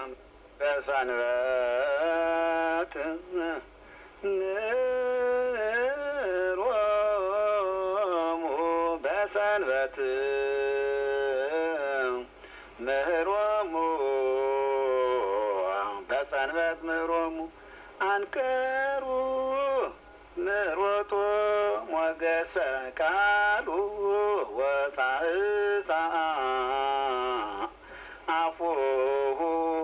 በሰንበት ምሮሙ በሰንበት ምህሮሙ በሰንበት ምህሮሙ አንቀሩ ምሮቶ ሞገሰ ቃሉ ወሳእሳ